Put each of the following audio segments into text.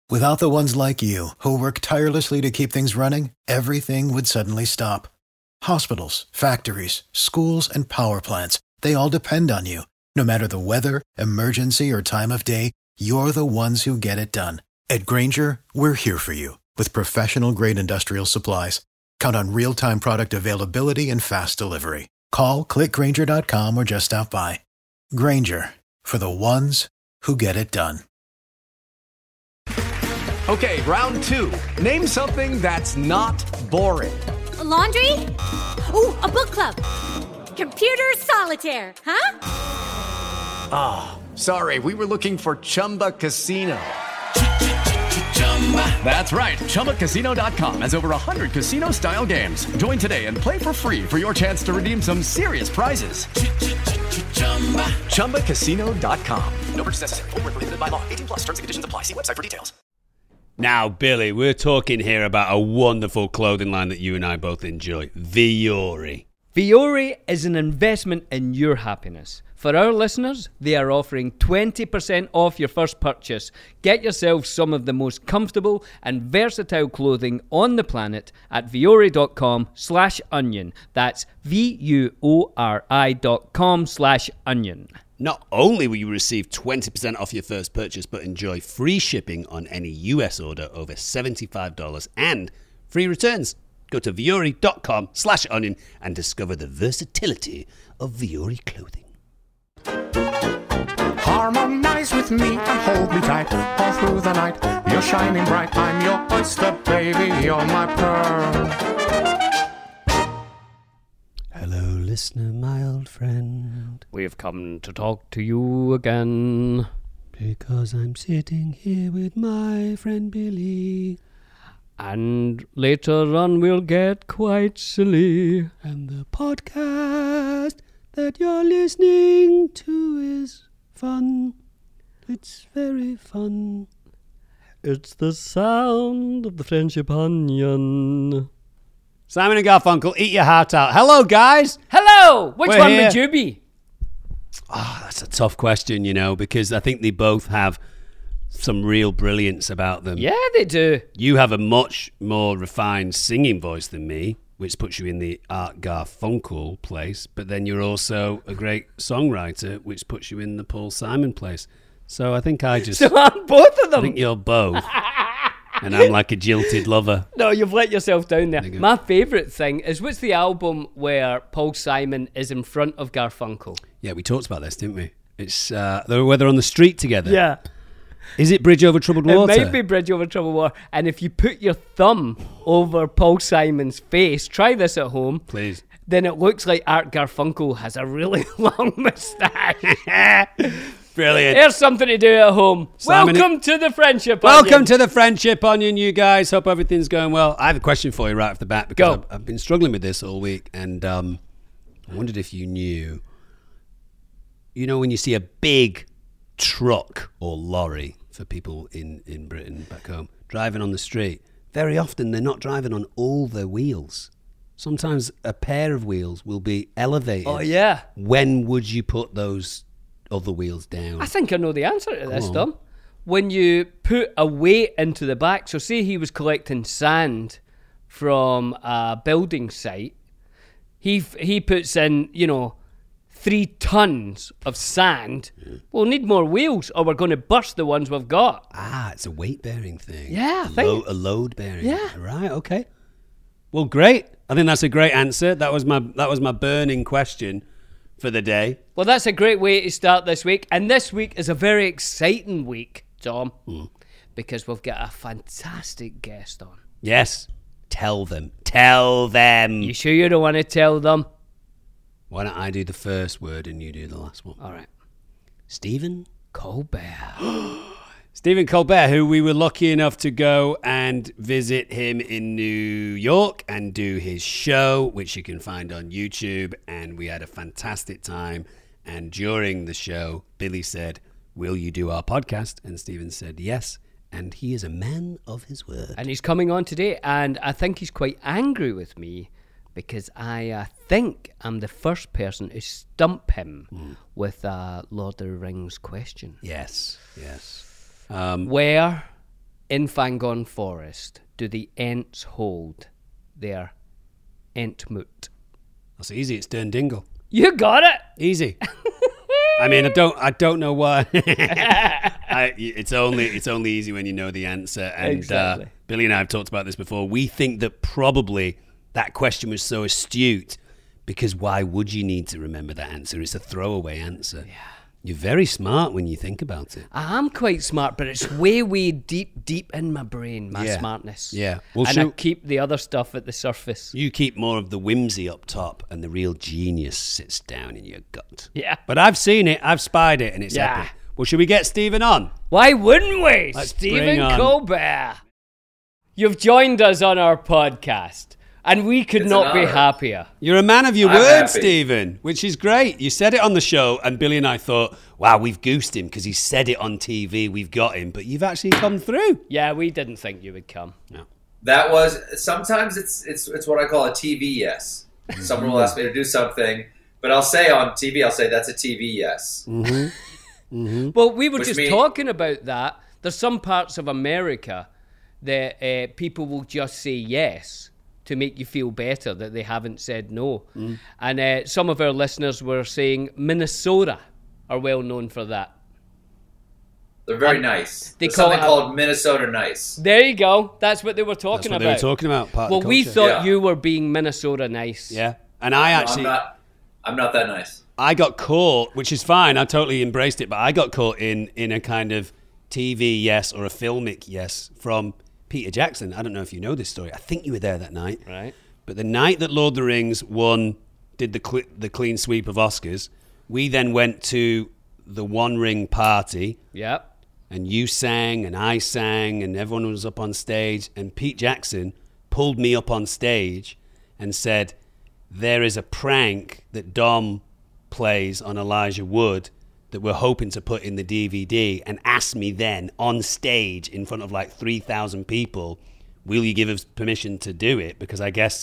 Without the ones like you, who work tirelessly to keep things running, everything would suddenly stop. Hospitals, factories, schools, and power plants, they all depend on you. No matter the weather, emergency, or time of day, you're the ones who get it done. At Grainger, we're here for you with professional-grade industrial supplies. Count on real-time product availability and fast delivery. Call, clickgrainger.com, or just stop by. Grainger, for the ones who get it done. Okay, round two. Name something that's not boring. A laundry? Ooh, a book club. Computer solitaire, huh? Ah, sorry, we were looking for Chumba Casino. That's right, ChumbaCasino.com has over 100 casino-style games. Join today and play for free for your chance to redeem some serious prizes. ChumbaCasino.com. No purchase necessary. Void where prohibited by law. 18 plus. Terms and conditions apply. See website for details. Now, Billy, we're talking here about a wonderful clothing line that you and I both enjoy, Vuori. Vuori is an investment in your happiness. For our listeners, they are offering 20% off your first purchase. Get yourself some of the most comfortable and versatile clothing on the planet at vuori.com/onion. That's VUORI.com/onion. Not only will you receive 20% off your first purchase, but enjoy free shipping on any US order over $75 and free returns. Go to vuori.com/onion and discover the versatility of Vuori clothing. Harmonize with me and hold me tight all through the night. You're shining bright. I'm your oyster, baby. You're my pearl. Hello, listener, my old friend. We've come to talk to you again. Because I'm sitting here with my friend Billy. And later on we'll get quite silly. And the podcast that you're listening to is fun. It's very fun. It's the sound of the Friendship Onion. Simon and Garfunkel, eat your heart out. Hello, guys. Hello! Which We're one here. would you be? Oh, that's a tough question, you know, because I think they both have some real brilliance about them. Yeah, they do. You have a much more refined singing voice than me, which puts you in the Art Garfunkel place, but then you're also a great songwriter, which puts you in the Paul Simon place. So I think I just... So I'm both of them. I think you're both. And I'm like a jilted lover. No, you've let yourself down there. There you go. My favourite thing is, what's the album where Paul Simon is in front of Garfunkel? Yeah, we talked about this, didn't we? It's where they're on the street together. Yeah. Is it Bridge Over Troubled Water? It might be Bridge Over Troubled Water. And if you put your thumb over Paul Simon's face, try this at home. Please. Then it looks like Art Garfunkel has a really long moustache. Brilliant. Here's something to do at home. Simon, Welcome to the Friendship Onion. Welcome to the Friendship Onion, you guys. Hope everything's going well. I have a question for you right off the bat because Go. I've been struggling with this all week, and I wondered if you knew. You know, when you see a big truck or lorry for people in Britain back home driving on the street, very often they're not driving on all their wheels. Sometimes a pair of wheels will be elevated. Oh, yeah. When would you put those other wheels down? I think I know the answer to this, on. Dom. When you put a weight into the back, so say he was collecting sand from a building site, he puts in, 3 tons of sand. We'll need more wheels or we're going to burst the ones we've got. Ah, it's a weight-bearing thing. Yeah, I a, think- a load-bearing. Yeah. Right, okay. Well, great. I think that's a great answer. That was my burning question for the day. Well, that's a great way to start this week. And this week is a very exciting week, Tom, because we've got a fantastic guest on. Yes. Tell them. Tell them. You sure you don't want to tell them? Why don't I do the first word and you do the last one? All right. Stephen Colbert. Stephen Colbert, who we were lucky enough to go and visit him in New York and do his show, which you can find on YouTube. And we had a fantastic time. And during the show, Billy said, "Will you do our podcast?" And Stephen said, "Yes." And he is a man of his word. And he's coming on today. And I think he's quite angry with me because I think I'm the first person to stump him with a Lord of the Rings question. Yes, yes. Where in Fangorn Forest do the Ents hold their Entmoot? That's easy. It's Dundingle. You got it. Easy. I mean, I don't know why. It's only easy when you know the answer. And Exactly. Billy and I have talked about this before. We think that probably that question was so astute because why would you need to remember that answer? It's a throwaway answer. Yeah. You're very smart when you think about it. I am quite smart, but it's way deep in my brain, my smartness. Yeah. Well, and I keep the other stuff at the surface. You keep more of the whimsy up top and the real genius sits down in your gut. Yeah. But I've seen it, I've spied it, and it's epic. Well, should we get Stephen on? Why wouldn't we? Let's Stephen bring on- Colbert. You've joined us on our podcast, and we could It's not an be honor. happier. You're a man of your I'm words, happy. Stephen, which is great. You said it on the show, and Billy and I thought, wow, we've goosed him because he said it on TV. We've got him, but you've actually come through. Yeah, we didn't think you would come. No. That was sometimes it's what I call a TV yes. Someone will ask me to do something, but I'll say on TV, that's a TV yes. Well, we were Which just mean- talking about that. There's some parts of America that people will just say yes to make you feel better that they haven't said no. And some of our listeners were saying Minnesota are well known for that. They're very nice. they There's call something it- called Minnesota nice. There you go. That's what they were That's talking what about. they were talking about. Part Well, of the we culture. thought Yeah. you were being Minnesota nice. Yeah. And I actually, I'm not that nice. I got caught, which is fine. I totally embraced it, but I got caught in a kind of TV yes or a filmic yes from Peter Jackson. I don't know if you know this story. I think you were there that night. Right. But the night that Lord of the Rings did the clean sweep of Oscars, we then went to the One Ring party, Yep. and you sang and I sang and everyone was up on stage, and Pete Jackson pulled me up on stage and said, there is a prank that Dom plays on Elijah Wood that we're hoping to put in the DVD, and asked me then on stage in front of like 3,000 people, will you give us permission to do it? Because I guess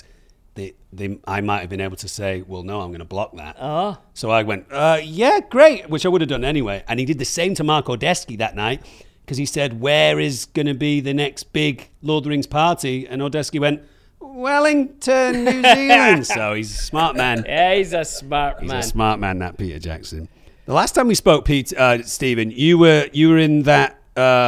I might have been able to say, well, no, I'm going to block that. Oh. So I went, yeah, great, which I would have done anyway. And he did the same to Mark Odesky that night because he said, where is going to be the next big Lord of the Rings party? And Odesky went, Wellington, New Zealand. So he's a smart man. Yeah, he's a smart He's man. a smart man, that Peter Jackson. The last time we spoke, Stephen, you were in that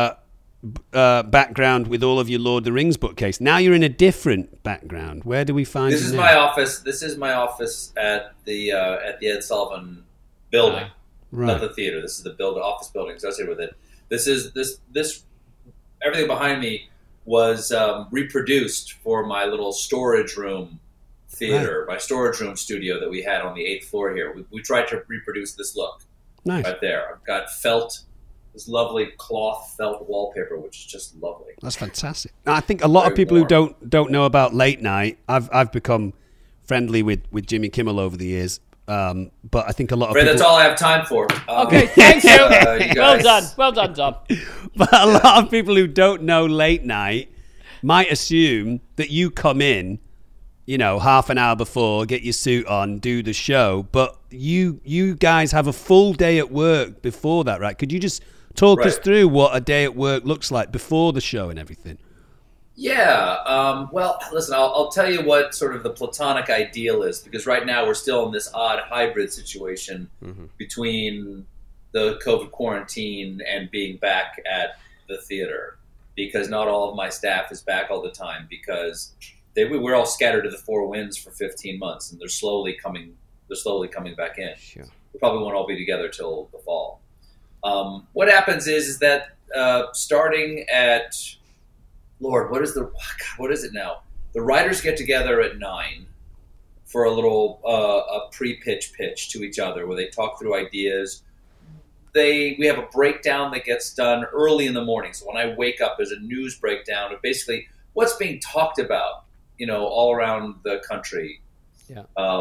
background with all of your Lord of the Rings bookcase. Now you're in a different background. Where do we find This you is now? my office. This is my office at the Ed Sullivan building, Right. not the theater. This is the office building associated with it. This everything behind me was reproduced for my little storage room theater, my storage room studio that we had on the 8th floor here. We tried to reproduce this look Nice. right there. I've got this lovely cloth felt wallpaper, which is just lovely. That's fantastic. I think a lot of Very people who warm. don't know about late night. I've become friendly with Jimmy Kimmel over the years, but I think a lot of Fred, people. that's all I have time for. Okay, thank you. you Well guys- done. Well done, Tom. But a lot of people who don't know late night might assume that you come in, half an hour before, get your suit on, do the show. But you guys have a full day at work before that, right? Could you just talk us Right. through what a day at work looks like before the show and everything? Yeah. Well, listen, I'll tell you what sort of the platonic ideal is, because right now we're still in this odd hybrid situation between the COVID quarantine and being back at the theater, because not all of my staff is back all the time, because we're all scattered to the four winds for 15 months, and they're slowly coming back in. Sure. We probably won't all be together till the fall. What happens is that starting at Lord, what is it now? The writers get together at 9 for a little a pre-pitch pitch to each other where they talk through ideas. We have a breakdown that gets done early in the morning. So when I wake up, there's a news breakdown of basically what's being talked about, all around the country. Yeah.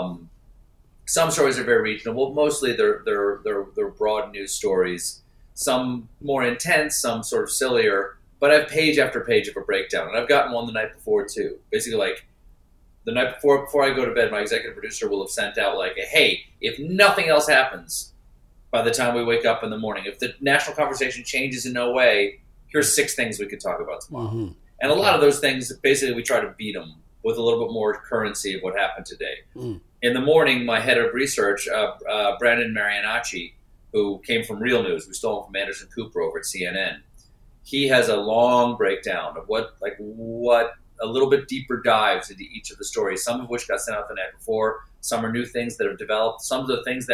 Some stories are very regional. Mostly they're broad news stories. Some more intense, some sort of sillier. But I have page after page of a breakdown, and I've gotten one the night before too. Basically, like the night before I go to bed, my executive producer will have sent out like, "Hey, if nothing else happens by the time we wake up in the morning, if the national conversation changes in no way, here's 6 things we could talk about tomorrow. And a lot of those things, basically, we try to beat them with a little bit more currency of what happened today. In the morning, my head of research, Brandon Marianacci, who came from Real News, we stole him from Anderson Cooper over at CNN. He has a long breakdown of what a little bit deeper dives into each of the stories, some of which got sent out the night before. Some are new things that have developed. Some of the things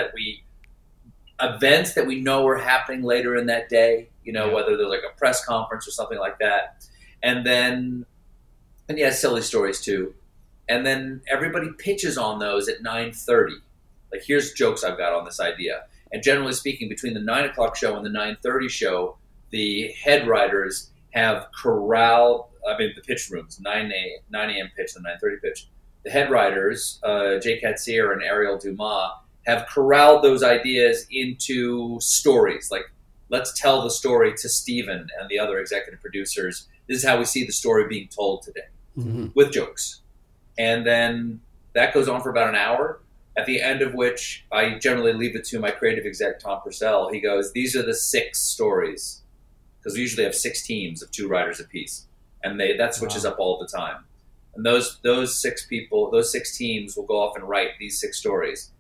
events that we know are happening later in that day, whether there's like a press conference or something like that. And silly stories too. And then everybody pitches on those at 9:30. Like, here's jokes I've got on this idea. And generally speaking, between the 9 o'clock show and the 9:30 show, the head writers have corralled, the pitch rooms, 9 a.m. pitch and 9:30 pitch. The head writers, Jay Katzier and Ariel Dumas, have corralled those ideas into stories. Like, let's tell the story to Steven and the other executive producers. This is how we see the story being told today, with jokes. And then that goes on for about an hour, at the end of which I generally leave it to my creative exec, Tom Purcell. He goes, these are the 6 stories, because we usually have 6 teams of 2 writers apiece, and that switches up all the time. And those 6 people, those 6 teams will go off and write these 6 stories,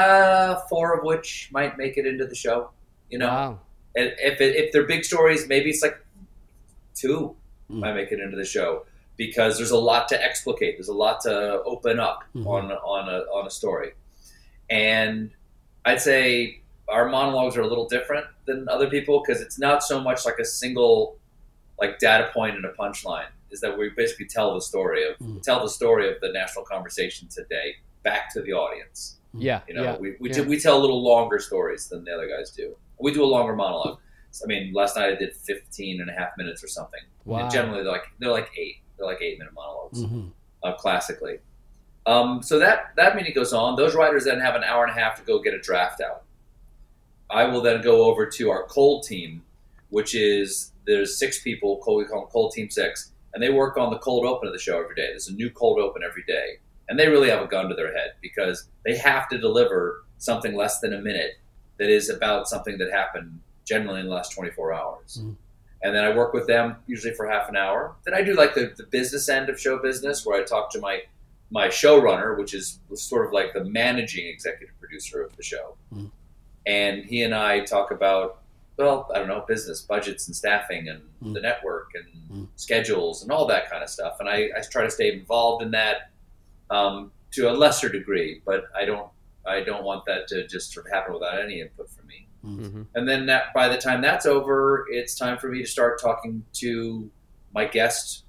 4 of which might make it into the show. Wow. And if they're big stories, maybe it's like 2 might make it into the show, because there's a lot to explicate. There's a lot to open up on a story. And I'd say our monologues are a little different than other people, because it's not so much like a single data point and a punchline. Is that we basically tell the story of the national conversation today back to the audience. Yeah. We tell a little longer stories than the other guys do. We do a longer monologue. Last night I did 15 and a half minutes or something. Wow. And generally they're like 8. They're like 8-minute monologues, classically. So that meeting goes on. Those writers then have an hour and a half to go get a draft out. I will then go over to our cold team, which is, there's 6 people, we call them Cold Team 6, and they work on the cold open of the show every day. There's a new cold open every day. And they really have a gun to their head, because they have to deliver something less than a minute that is about something that happened generally in the last 24 hours. And then I work with them usually for half an hour. Then I do the business end of show business, where I talk to my showrunner, which is sort of like the managing executive producer of the show. And he and I talk about, business, budgets and staffing and the network and schedules and all that kind of stuff. And I try to stay involved in that to a lesser degree, but I don't want that to just sort of happen without any input from me. And then by the time that's over, it's time for me to start talking to my guest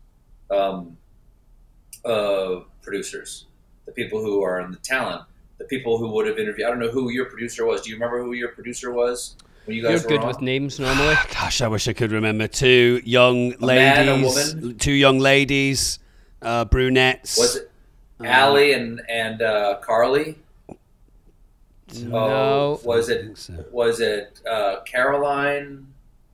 producers, the people who are in the talent, the people who would have interviewed. I don't know who your producer was. Do you remember who your producer was when you guys were good on? with names normally. Gosh, I wish I could remember. 2 young ladies. Man, a woman? 2 young ladies, brunettes. Was it Allie and Carly? No. Was it Caroline?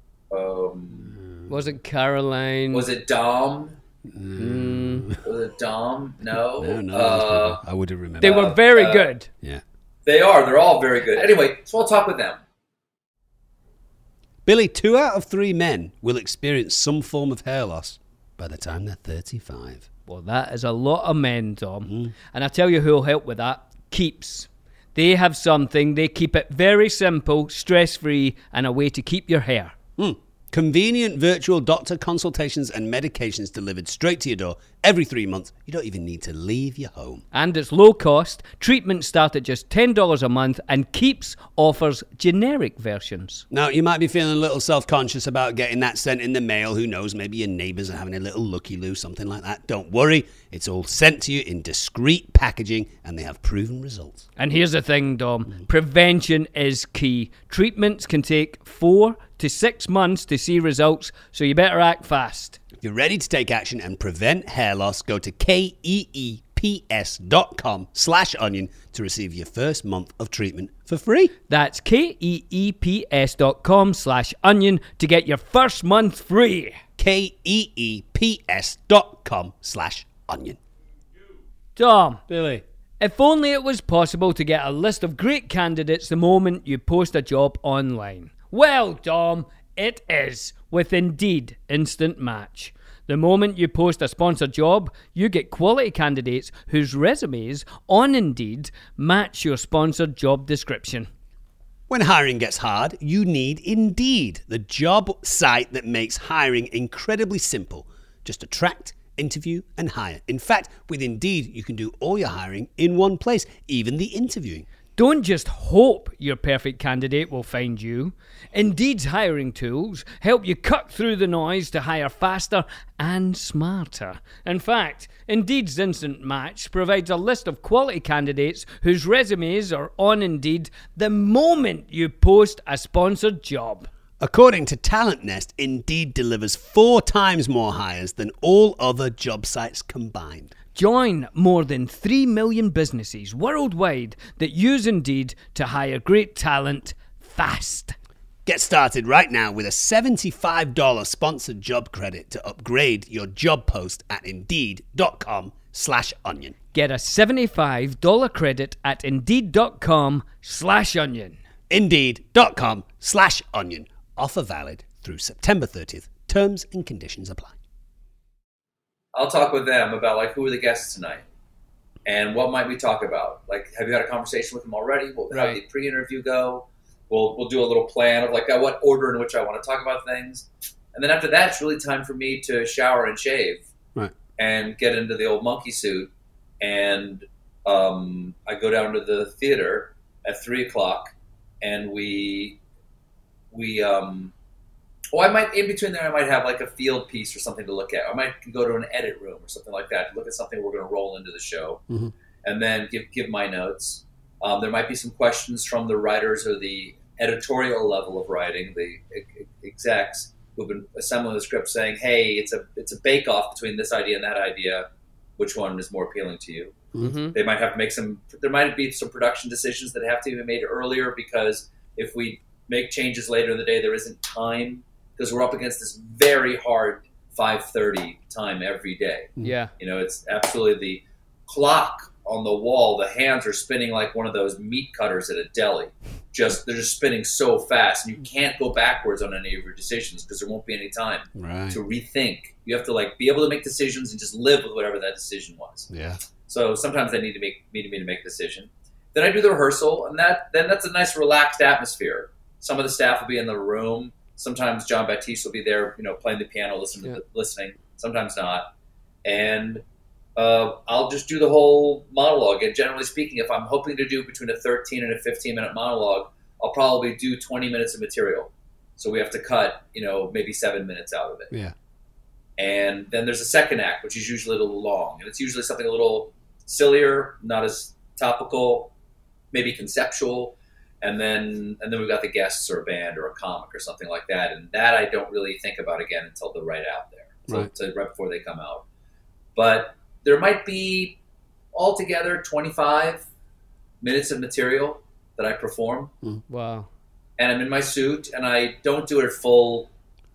Was it Caroline? Was it Dom? Was it Dom? No. No. I would have remembered. They were very good. Yeah. They are. They're all very good. Anyway, so I'll talk with them. Billy, 2 out of 3 men will experience some form of hair loss by the time they're 35. Well, that is a lot of men, Dom. And I tell you who'll help with that. Keeps. They have something. They keep it very simple, stress-free, and a way to keep your hair. Convenient virtual doctor consultations and medications delivered straight to your door every 3 months. You don't even need to leave your home. And it's low cost. Treatments start at just $10 a month, and Keeps offers generic versions. Now, you might be feeling a little self-conscious about getting that sent in the mail. Who knows, maybe your neighbours are having a little looky-loo, something like that. Don't worry. It's all sent to you in discreet packaging, and they have proven results. And here's the thing, Dom. Prevention is key. Treatments can take 4 to 6 months to see results, so you better act fast. If you're ready to take action and prevent hair loss, go to keeps.com/onion to receive your first month of treatment for free. That's keeps.com/onion to get your first month free. keeps.com/onion. Dom, Billy. if only it was possible to get a list of great candidates the moment you post a job online. Well, Dom, it is. with Indeed Instant Match. The moment you post a sponsored job, you get quality candidates whose resumes on Indeed match your sponsored job description. When hiring gets hard, you need Indeed, the job site that makes hiring incredibly simple. Just attract, interview, and hire. In fact, with Indeed, you can do all your hiring in one place, even the interviewing. Don't just hope your perfect candidate will find you. Indeed's hiring tools help you cut through the noise to hire faster and smarter. In fact, Indeed's Instant Match provides a list of quality candidates whose resumes are on Indeed the moment you post a sponsored job. According to Talent Nest, Indeed delivers 4 times more hires than all other job sites combined. Join more than 3 million businesses worldwide that use Indeed to hire great talent fast. Get started right now with a $75 sponsored job credit to upgrade your job post at Indeed.com/onion. Get a $75 credit at Indeed.com/onion. Indeed.com/onion. Offer valid through September 30th. Terms and conditions apply. I'll talk with them about like who are the guests tonight and what might we talk about. Like, have you had a conversation with them already? How did the pre-interview go? We'll do a little plan of like what order in which I want to talk about things, and then after that, it's really time for me to shower and shave, and get into the old monkey suit, and I go down to the theater at 3:00, and I might, in between there, I might have like a field piece or something to look at. I might go to an edit room or something like that to look at something we're going to roll into the show, and then give my notes. There might be some questions from the writers or the editorial level of writing, the execs who've been assembling the script, saying, "Hey, it's a bake-off between this idea and that idea. Which one is more appealing to you?" They might have to make some. There might be some production decisions that have to be made earlier because if we make changes later in the day, there isn't time. Because we're up against this very hard 5:30 time every day. Yeah. It's absolutely the clock on the wall. The hands are spinning like one of those meat cutters at a deli. They're just spinning so fast, and you can't go backwards on any of your decisions because there won't be any time to rethink. You have to be able to make decisions and just live with whatever that decision was. Yeah. So sometimes they need to me to make a decision. Then I do the rehearsal, and that's a nice relaxed atmosphere. Some of the staff will be in the room. Sometimes John Baptiste will be there, playing the piano, listening. Sometimes not. And I'll just do the whole monologue. And generally speaking, if I'm hoping to do between a 13 and a 15-minute monologue, I'll probably do 20 minutes of material. So we have to cut, maybe 7 minutes out of it. Yeah. And then there's a second act, which is usually a little long. And it's usually something a little sillier, not as topical, maybe conceptual. And then we've got the guests or a band or a comic or something like that. And that I don't really think about again until they're right out there, right before they come out. But there might be altogether 25 minutes of material that I perform. Wow. And I'm in my suit, and I don't do it at full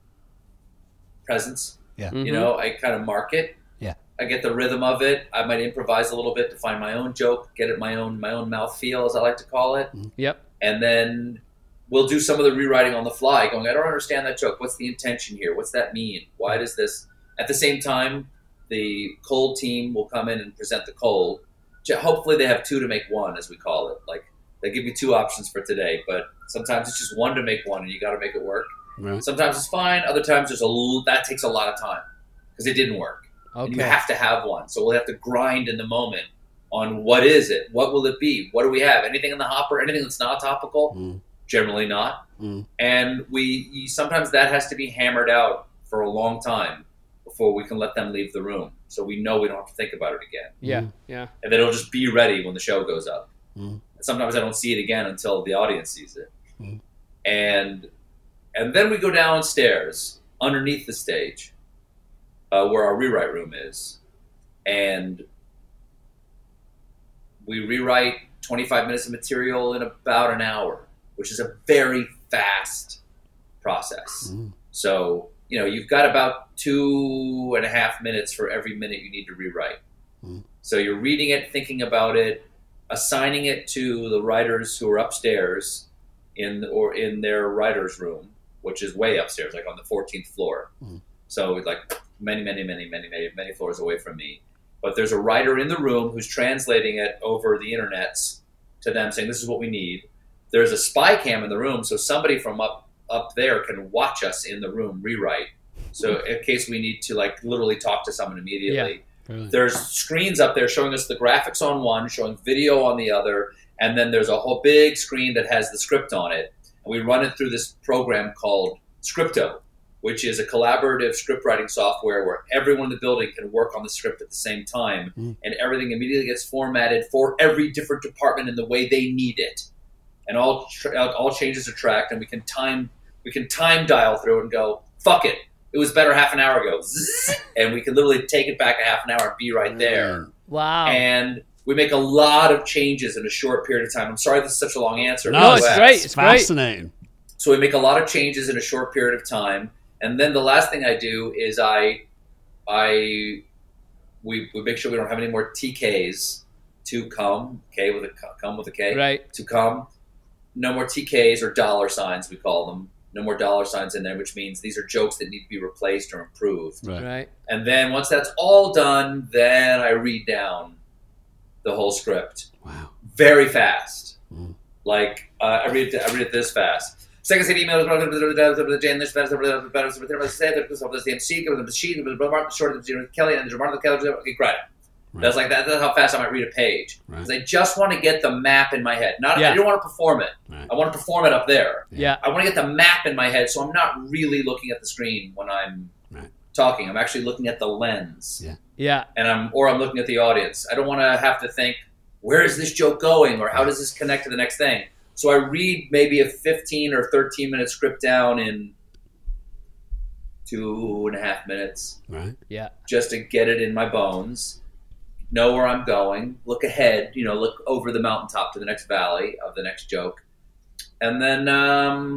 presence. Yeah. I kind of mark it. Yeah. I get the rhythm of it. I might improvise a little bit to find my own joke, get it my own mouth feel, as I like to call it. Yep. And then we'll do some of the rewriting on the fly, going, I don't understand that joke. What's the intention here? What's that mean? Why does this? At the same time, the cold team will come in and present the cold. Hopefully they have 2 to make 1, as we call it. Like, they give you 2 options for today, but sometimes it's just 1 to make 1, and you got to make it work. Right. Sometimes it's fine. Other times that takes a lot of time because it didn't work. Okay. And you have to have one. So we'll have to grind in the moment on what is it? What will it be? What do we have? Anything in the hopper? Anything that's not topical? Generally not. And sometimes that has to be hammered out for a long time before we can let them leave the room. So we know we don't have to think about it again. Yeah, yeah. And then it'll just be ready when the show goes up. And sometimes I don't see it again until the audience sees it. And then we go downstairs underneath the stage where our rewrite room is. And we rewrite 25 minutes of material in about an hour, which is a very fast process. So, you've got about 2.5 minutes for every minute you need to rewrite. So you're reading it, thinking about it, assigning it to the writers who are upstairs in their writer's room, which is way upstairs, like on the 14th floor. So like many floors away from me. But there's a writer in the room who's translating it over the internets to them, saying this is what we need. There's a spy cam in the room, so somebody from up there can watch us in the room rewrite. So in case we need to like literally talk to someone immediately. Really? There's screens up there showing us the graphics on one, showing video on the other, and then there's a whole big screen that has the script on it. And we run it through this program called Scripto, which is a collaborative script writing software where everyone in the building can work on the script at the same time, and everything immediately gets formatted for every different department in the way they need it, and all changes are tracked, and we can time dial through it and go, fuck it, it was better half an hour ago, and we can literally take it back a half an hour and be right there. Wow. And we make a lot of changes in a short period of time. I'm sorry this is such a long answer. No, it's great. It's fascinating. So we make a lot of changes in a short period of time. And then the last thing I do is we make sure we don't have any more TKs to come, come with a K, right? To come, no more TKs or dollar signs we call them. No more dollar signs in there, which means these are jokes that need to be replaced or improved. Right. And then once that's all done, then I read down the whole script. Wow. Very fast. Like I read it this fast. Second city email Kelly and great. That's like that. That's how fast I might read a page because I just want to get the map in my head. I don't want to perform it. Right. I want to perform it up there. Yeah. I want to get the map in my head, so I'm not really looking at the screen when I'm talking. I'm actually looking at the lens. Yeah. Yeah. And I'm looking at the audience. I don't want to have to think, where is this joke going, or how does this connect to the next thing? So I read maybe a 15 or 13 minute script down in 2.5 minutes. Right. Yeah. Just to get it in my bones. Know where I'm going, look ahead, look over the mountaintop to the next valley of the next joke. And then the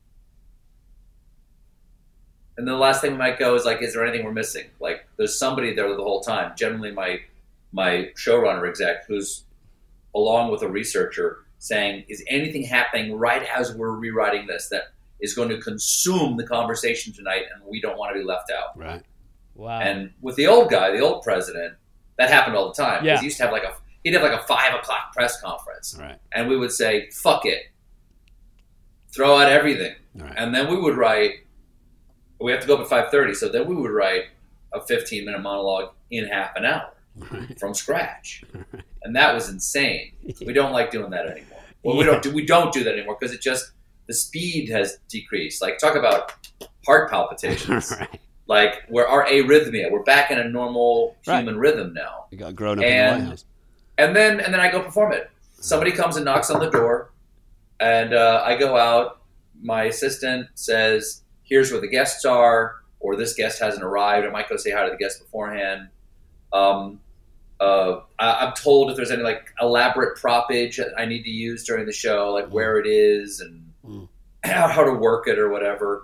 last thing we might go is like, is there anything we're missing? Like there's somebody there the whole time. Generally my showrunner exec who's along with a researcher saying, is anything happening right as we're rewriting this that is going to consume the conversation tonight and we don't want to be left out? Right. Wow. And with the old guy, the old president, that happened all the time. Yeah. He used to have he'd have a 5 o'clock press conference. Right. And we would say, fuck it. Throw out everything. Right. And then we would write, we have to go up at 5:30, so then we would write a 15-minute monologue in half an hour from scratch. And that was insane. We don't like doing that anymore. Well, we don't do that anymore because the speed has decreased. Like talk about heart palpitations. Right. Like we're our arrhythmia. We're back in a normal human rhythm now. You got grown up in the White House. And then I go perform it. Somebody comes and knocks on the door, and I go out. My assistant says, "Here's where the guests are," or "This guest hasn't arrived." I might go say hi to the guest beforehand. I'm told if there's any like elaborate propage that I need to use during the show, like where it is and how to work it or whatever.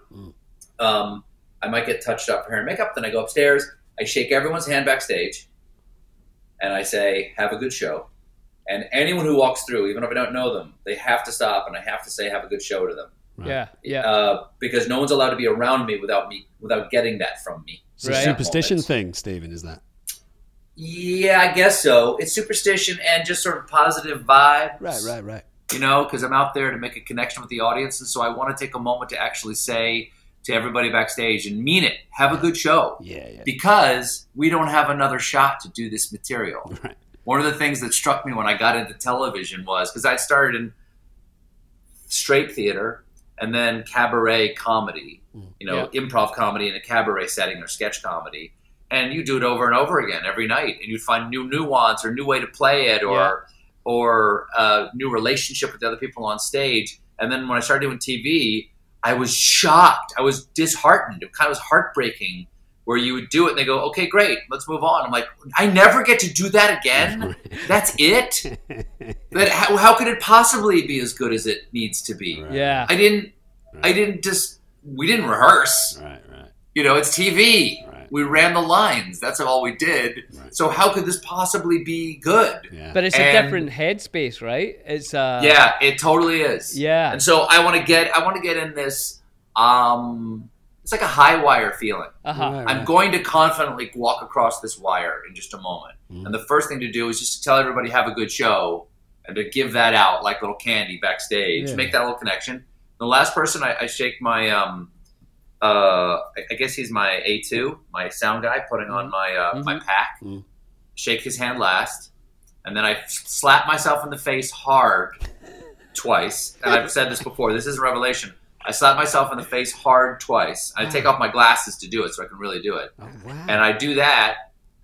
I might get touched up for hair and makeup. Then I go upstairs. I shake everyone's hand backstage, and I say, "Have a good show." And anyone who walks through, even if I don't know them, they have to stop, and I have to say, "Have a good show" to them. Right. Yeah. Because no one's allowed to be around me without getting that from me. It's a superstition thing, Stephen, is that? Yeah, I guess so. It's superstition and just sort of positive vibes. Right. Because I'm out there to make a connection with the audience, and so I want to take a moment to actually say to everybody backstage and mean it. Have a good show. Yeah. Because we don't have another shot to do this material. Right. One of the things that struck me when I got into television was, because I started in straight theater and then cabaret comedy, improv comedy in a cabaret setting or sketch comedy. And you do it over and over again every night. And you'd find new nuance or new way to play it or new relationship with the other people on stage. And then when I started doing TV, I was shocked. I was disheartened. It kind of was heartbreaking where you would do it and they go, "Okay, great, let's move on." I'm like, I never get to do that again? That's it? How could it possibly be as good as it needs to be? Right. Yeah. We didn't rehearse. Right. It's TV. Right. We ran the lines. That's all we did. Right. So how could this possibly be good? Yeah. But it's a different headspace, right? It's yeah, it totally is. Yeah. And so I want to get in this it's like a high wire feeling. Uh-huh. I'm going to confidently walk across this wire in just a moment. And the first thing to do is just to tell everybody have a good show and to give that out like little candy backstage, make that little connection. The last person I shake my, I guess he's my A2, my sound guy, putting on my my pack. Shake his hand last. And then I slap myself in the face hard twice. And I've said this before. This is a revelation. I slap myself in the face hard twice. I take off my glasses to do it so I can really do it. Oh, wow. And I do that.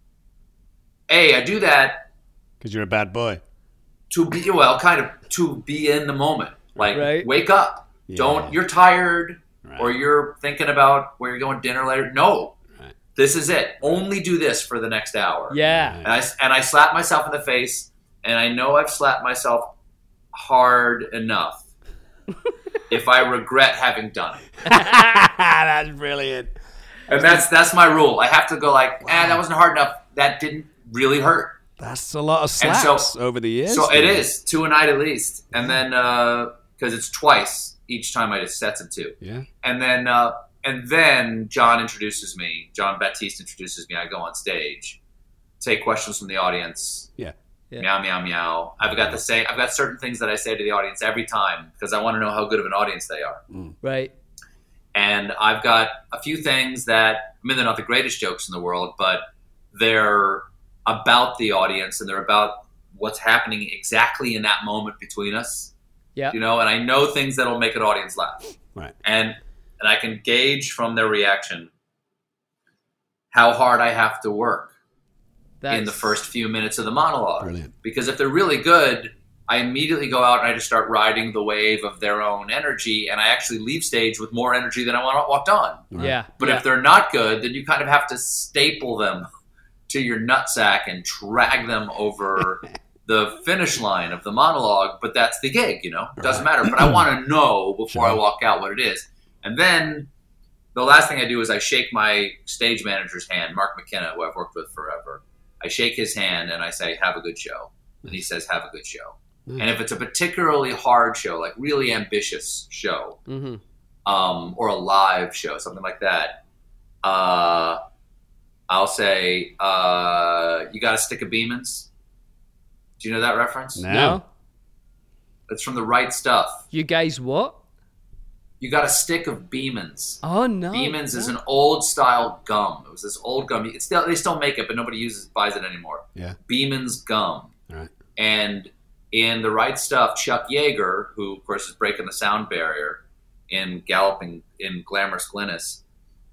I do that Because you're a bad boy. to be, to be in the moment. Like, Right. wake up. Yeah. You're tired Right. or you're thinking about where you're going to dinner later. No. Right. This is it. Only do this for the next hour. Yeah. And I slap myself in the face, and I know I've slapped myself hard enough if I regret having done it. That's brilliant. And that's my rule. I have to go like, that wasn't hard enough. That didn't really hurt. That's a lot of And slaps over the years. So it is 2 a night at least. And then, because it's twice each time I just sets of 2. Yeah. And then John Baptiste introduces me. I go on stage, take questions from the audience. Yeah. Meow, meow, meow. I've got certain things that I say to the audience every time because I want to know how good of an audience they are. Right. And I've got a few things that, they're not the greatest jokes in the world, but they're about the audience and they're about what's happening exactly in that moment between us. Yeah. And I know things that'll make an audience laugh. Right. And I can gauge from their reaction how hard I have to work in the first few minutes of the monologue. Brilliant. Because if they're really good, I immediately go out and I just start riding the wave of their own energy, and I actually leave stage with more energy than I walked on. Yeah. But yeah. if they're not good, then you kind of have to staple them to your nutsack and drag them over the finish line of the monologue. But that's the gig, It doesn't matter. But I want to know before I walk out what it is. And then the last thing I do is I shake my stage manager's hand, Mark McKenna, who I've worked with forever. I shake his hand and I say, have a good show. And he says, have a good show. And if it's a particularly hard show, like really ambitious show, or a live show, something like that, I'll say, you got a stick of Beeman's? Do you know that reference? No. It's from The Right Stuff. You guys what? You got a stick of Beeman's. Oh, no. Beeman's is an old style gum. It was this old gum. They still make it, but nobody buys it anymore. Yeah. Beeman's gum. Right. And in The Right Stuff, Chuck Yeager, who of course is breaking the sound barrier in Galloping in Glamorous Glynis,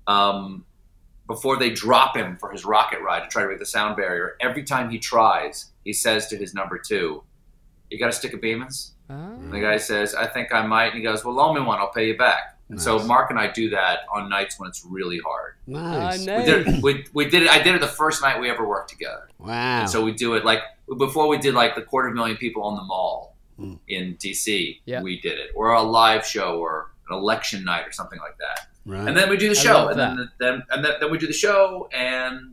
before they drop him for his rocket ride to try to break the sound barrier, every time he tries, he says to his number 2, you got a stick of Beeman's? And the guy says, I think I might. And he goes, well, loan me one. I'll pay you back. And so Mark and I do that on nights when it's really hard. Nice. nice. We did it. I did it the first night we ever worked together. Wow. And so we do it like before we did like the 250,000 people on the mall in DC. Yeah. We did it, or a live show, or an election night, or something like that. Right. And then we do the I show, love and then we do the show, and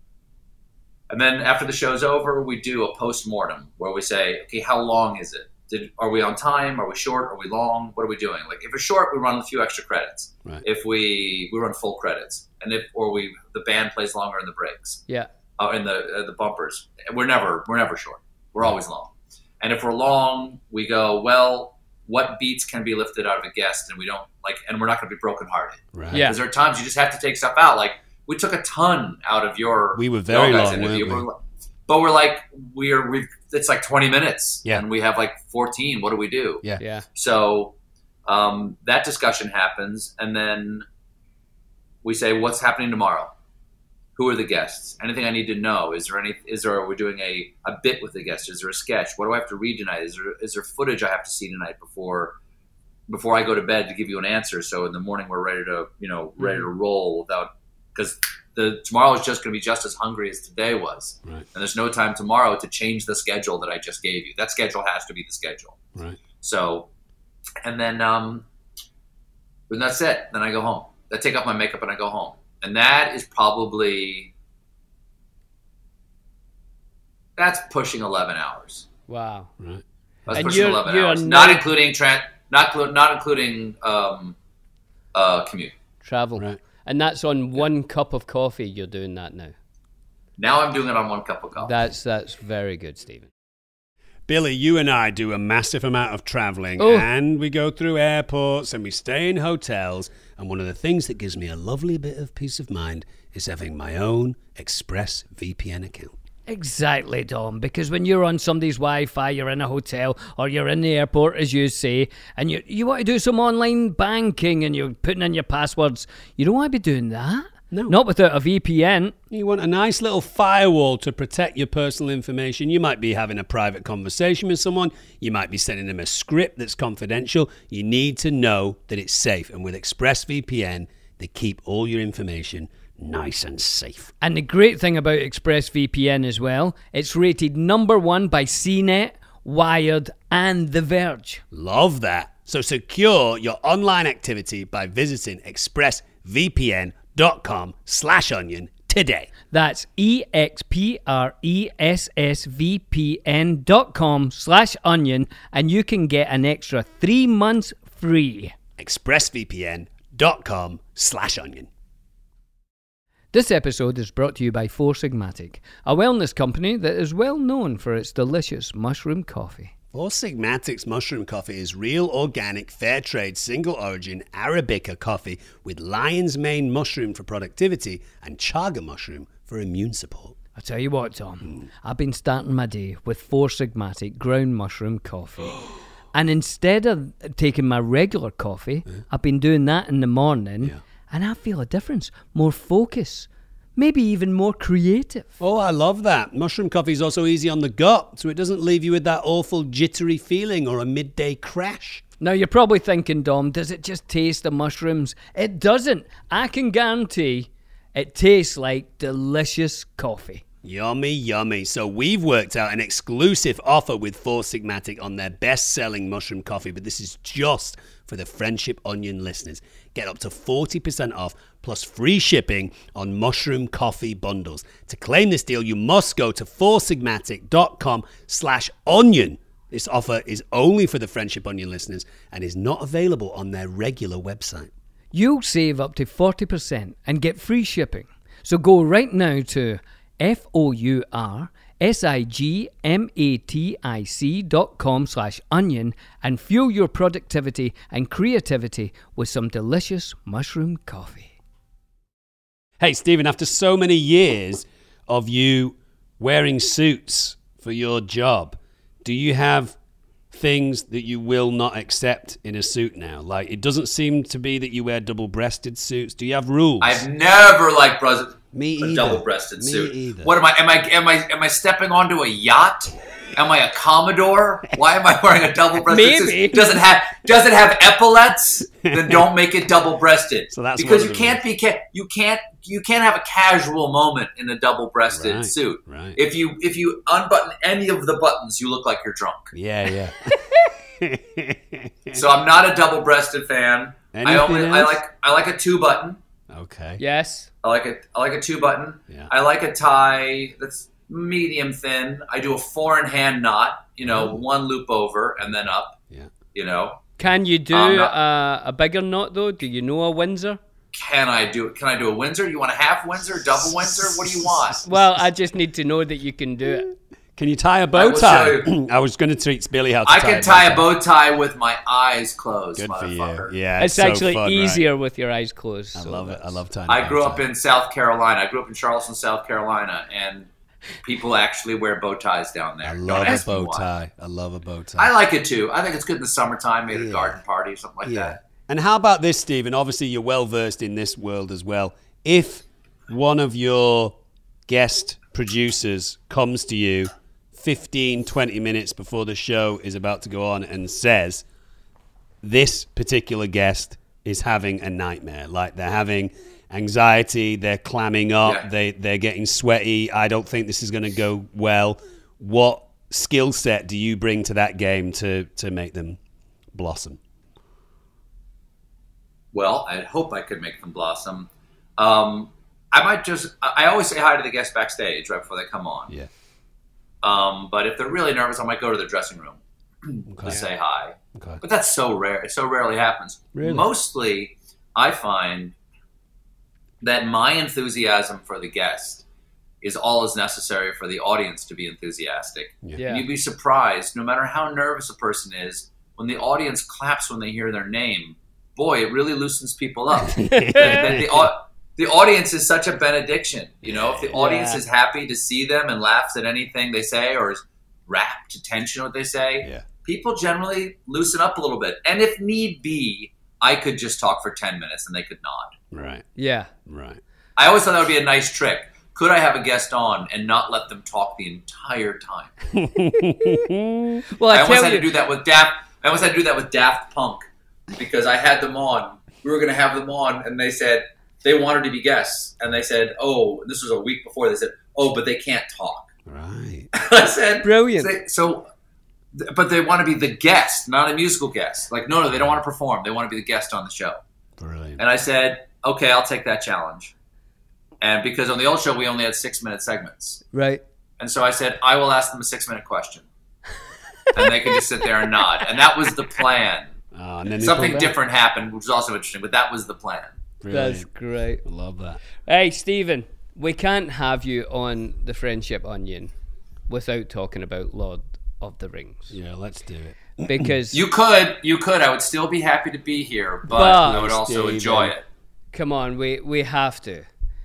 then after the show's over, we do a post-mortem where we say, okay, how long is it? Are we on time? Are we short? Are we long? What are we doing? Like if we're short, we run a few extra credits. Right. If we run full credits, and the band plays longer in the breaks. Yeah. In the bumpers. We're never short. We're always long. And if we're long, we go, well, what beats can be lifted out of a guest, and we don't and we're not going to be brokenhearted. Right. Yeah. Because there are times you just have to take stuff out. Like we took a ton out of your. We were very guys' long, interview. weren't we? But we're like it's like 20 minutes, Yeah. and we have like 14. What do we do? Yeah. Yeah. So that discussion happens, and then we say, what's happening tomorrow? Who are the guests? Anything I need to know? Are we doing a bit with the guests? Is there a sketch? What do I have to read tonight? Is there footage I have to see tonight before I go to bed to give you an answer? So in the morning we're ready to roll because tomorrow is just going to be just as hungry as today was. Right. And there's no time tomorrow to change the schedule that I just gave you. That schedule has to be the schedule. Right. So, and then that's it. Then I go home. I take off my makeup and I go home. And that is that's pushing 11 hours. Wow. Right. That's And pushing you're 11 hours. not- Not including commute. Travel. Right. And that's on 1 cup of coffee. You're doing that now. Now I'm doing it on 1 cup of coffee. That's very good, Stephen. Billy, you and I do a massive amount of traveling, Oh. and we go through airports and we stay in hotels. And one of the things that gives me a lovely bit of peace of mind is having my own Express VPN account. Exactly, Dom, because when you're on somebody's Wi-Fi, you're in a hotel or you're in the airport, as you say, and you want to do some online banking and you're putting in your passwords, you don't want to be doing that. No. Not without a VPN. You want a nice little firewall to protect your personal information. You might be having a private conversation with someone. You might be sending them a script that's confidential. You need to know that it's safe. And with ExpressVPN, they keep all your information nice and safe. And the great thing about ExpressVPN as well, it's rated #1 by CNET, Wired, and The Verge. Love that. So secure your online activity by visiting expressvpn.com/onion today. That's expressvpn.com/onion, and you can get an extra 3 months free. expressvpn.com/onion. This episode is brought to you by Four Sigmatic, a wellness company that is well known for its delicious mushroom coffee. Four Sigmatic's mushroom coffee is real, organic, fair trade, single origin Arabica coffee with lion's mane mushroom for productivity and chaga mushroom for immune support. I tell you what, Tom, I've been starting my day with Four Sigmatic ground mushroom coffee. And instead of taking my regular coffee, I've been doing that in the morning, and I feel a difference. More focus. Maybe even more creative. Oh, I love that. Mushroom coffee is also easy on the gut, so it doesn't leave you with that awful jittery feeling or a midday crash. Now, you're probably thinking, Dom, does it just taste the mushrooms? It doesn't. I can guarantee it tastes like delicious coffee. Yummy, yummy. So we've worked out an exclusive offer with Four Sigmatic on their best-selling mushroom coffee, but this is just for the Friendship Onion listeners. Get up to 40% off plus free shipping on mushroom coffee bundles. To claim this deal, you must go to foursigmatic.com/onion. This offer is only for the Friendship Onion listeners and is not available on their regular website. You'll save up to 40% and get free shipping. So go right now to foursigmatic.com/onion and fuel your productivity and creativity with some delicious mushroom coffee. Hey, Stephen, after so many years of you wearing suits for your job, do you have things that you will not accept in a suit now? Like, it doesn't seem to be that you wear double-breasted suits. Do you have rules? I've never liked Me a either. double-breasted Me suit. either. What am I stepping onto a yacht? Am I a Commodore? Why am I wearing a double-breasted Maybe. suit? Does it have epaulets? Then don't make it double-breasted. So that's because one you of the can't be you can't have a casual moment in a double-breasted Right, suit. right. If you unbutton any of the buttons, you look like you're drunk. Yeah. So I'm not a double-breasted fan. Anything else? I like a 2-button. Okay. Yes. I like a 2-button. Yeah. I like a tie that's medium thin. I do a 4-in-hand knot, one loop over and then up, Yeah. Can you do a bigger knot, though? Do you know a Windsor? Can I do a Windsor? You want a half Windsor, double Windsor? What do you want? Well, I just need to know that you can do it. Can you tie a bow will tie? show you. I was going to teach Billy how to I tie can tie a bow tie with my eyes closed, Good for motherfucker. you. Yeah, It's so actually fun, right? easier with your eyes closed. I so love it. that's- I love tying a I bow grew tie. up in South Carolina. I grew up in Charleston, South Carolina, and people actually wear bow ties down there. I Don't love a ask me bow why. tie. I love a bow tie. I like it too. I think it's good in the summertime, maybe a garden party, something like that. And how about this, Stephen? Obviously, you're well versed in this world as well. If one of your guest producers comes to you 15, 20 minutes before the show is about to go on and says, this particular guest is having a nightmare, like they're having anxiety, they're clamming up, they're getting sweaty, I don't think this is going to go well. What skill set do you bring to that game to make them blossom? Well, I hope I could make them blossom. I always say hi to the guests backstage right before they come on. Yeah. But if they're really nervous, I might go to the dressing room to say hi. Okay. But that's so rare. It so rarely happens. Really? Mostly I find that my enthusiasm for the guest is all as necessary for the audience to be enthusiastic. Yeah. You'd be surprised, no matter how nervous a person is, when the audience claps when they hear their name, boy, it really loosens people up. The audience is such a benediction. You know, if the audience is happy to see them and laughs at anything they say or is rapt attention to what they say, people generally loosen up a little bit. And if need be, I could just talk for 10 minutes and they could nod. Right. Yeah. Right. I always thought that would be a nice trick. Could I have a guest on and not let them talk the entire time? Well, I almost had to do that with Daft Punk because I had them on. We were going to have them on, and they said they wanted to be guests, and they said, "Oh, this was a week before." They said, "Oh, but they can't talk." Right. I said, Brilliant. But they want to be the guest, not a musical guest. Like, no, they don't want to perform. They want to be the guest on the show. Brilliant. And I said, "Okay, I'll take that challenge." And because on the old show we only had 6-minute segments. Right. And so I said, I will ask them a 6-minute question. And they can just sit there and nod. And that was the plan. And then Something different happened, which was also interesting, but that was the plan. Brilliant. That's great. I love that. Hey, Stephen, we can't have you on the Friendship Onion without talking about Lord of the Rings. Yeah, let's do it. Because You could. I would still be happy to be here, but I would also Steven. enjoy it. come on, we have to.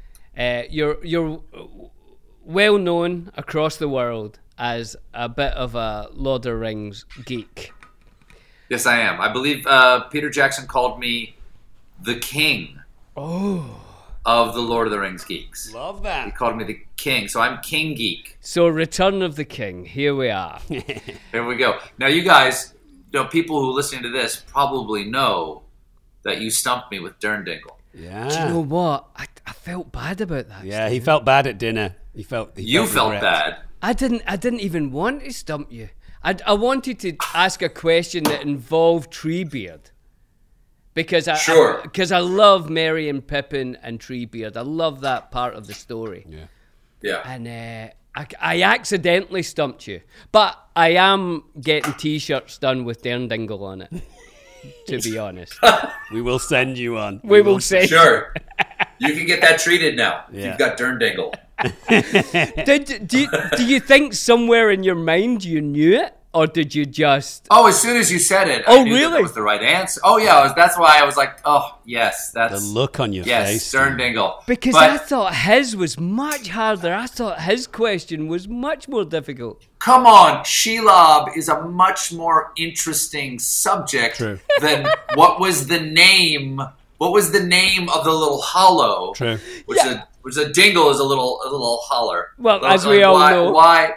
You're well known across the world as a bit of a Lord of the Rings geek. Yes, I am. I believe Peter Jackson called me the king of the Lord of the Rings geeks. Love He that. called me the king, so I'm King Geek. So, Return of the King, here we are. Here we go. Now, you guys, people who are listening to this probably know that you stumped me with Durndingle. Yeah. Do you know what? I felt bad about that. Yeah, he felt bad at dinner. He felt Felt regret. bad. I didn't even want to stump you. I wanted to ask a question that involved Treebeard. Because I love Merry and Pippin and Treebeard. I love that part of the story. Yeah. Yeah. And I accidentally stumped you. But I am getting T-shirts done with Durndingle on it, to be honest. We will send you one. We will say. Sure. You can get that treated now. Yeah. You've got Durndingle. Do you think somewhere in your mind you knew it? Or did you just... Oh, as soon as you said it, Oh, I knew really? that was the right answer. Oh, yeah. That's why I was like, oh, yes. That's The look on your yes, face. Durndingle. Because But I thought his was much harder. I thought his question was much more difficult. come on, Shelob is a much more interesting subject True. than what was the name. What was the name of the little hollow? True. Which a dingle is a little holler. Well, But as we all know. Why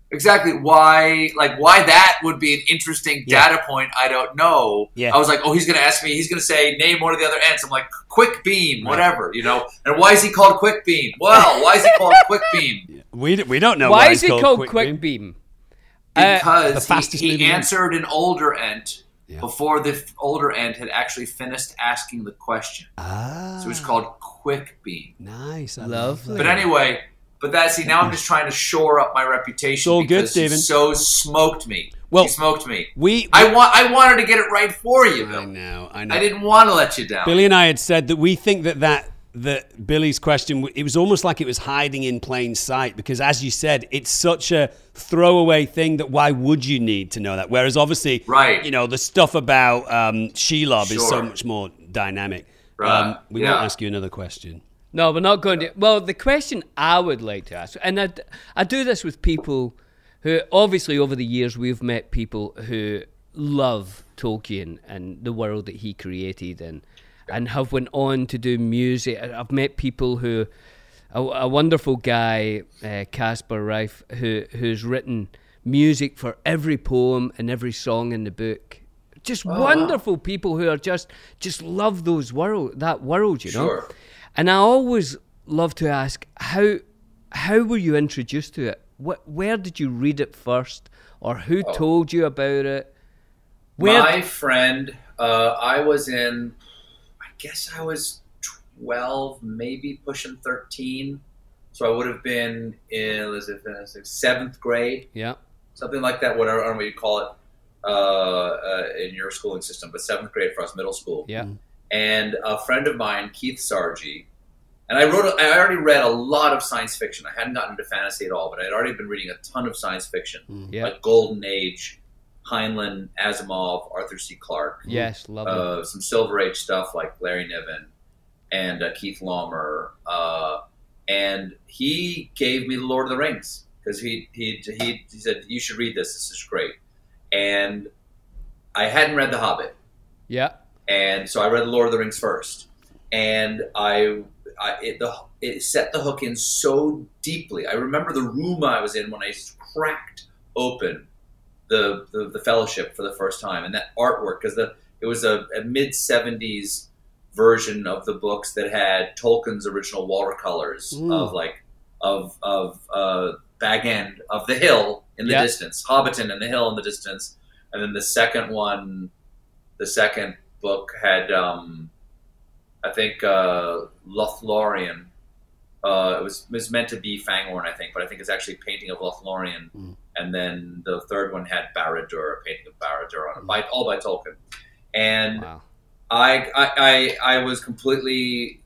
that would be an interesting data point, I don't know. Yeah. I was like, oh, he's going to ask me, he's going to say, name one of the other ants. I'm like, Quick Beam, whatever, And why is he called Quick Beam? Well, why is he called Quick Beam? We don't know Why why is he called Quick Beam? The Because fastest he moving ant. answered an older ant before the older ant had actually finished asking the question. Ah, So it was called Quick Beam. nice. I Lovely. But anyway... But now I'm just trying to shore up my reputation So good, because Stephen. she so smoked me. Well, she smoked me. we- I wanted to get it right for you, Bill. I know. I didn't want to let you down. Billy and I had said that we think that Billy's question, it was almost like it was hiding in plain sight because, as you said, it's such a throwaway thing that why would you need to know that? Whereas obviously, Right. the stuff about Shelob is so Sure. much more dynamic. Right. We Yeah. won't ask you another question. No, we're not going to. Well, the question I would like to ask, and I do this with people who, obviously, over the years, we've met people who love Tolkien and the world that he created and have went on to do music. I've met people who, a wonderful guy, Caspar Reif, who's written music for every poem and every song in the book. Just wonderful people who are just love that world, Sure. And I always love to ask, how were you introduced to it? Where did you read it first? Or who told you about it? My friend, I was in, I guess I was 12, maybe pushing 13. So I would have been in, was it 7th grade? Yeah. Something like that, whatever, I don't know what you call it in your schooling system, but 7th grade for us, middle school. Yeah. And a friend of mine, Keith Sargi, and I already read a lot of science fiction. I hadn't gotten into fantasy at all, but I'd already been reading a ton of science fiction, like Golden Age, Heinlein, Asimov, Arthur C. Clarke. Yes, lovely. Some Silver Age stuff like Larry Niven and Keith Laumer. And he gave me The Lord of the Rings because he said, you should read this. This is great. And I hadn't read The Hobbit. Yeah. And so I read The Lord of the Rings first. And it set the hook in so deeply. I remember the room I was in when I cracked open the Fellowship for the first time, and that artwork, because it was a mid-70s version of the books that had Tolkien's original watercolors of Bag End of the Hill in the distance, Hobbiton and the Hill in the distance, and then the second book had I think Lothlorien. It was meant to be Fangorn, I think, but I think it's actually a painting of Lothlorien. And then the third one had Barad-dûr, a painting of Barad-dûr on it, all by Tolkien. And wow. I was completely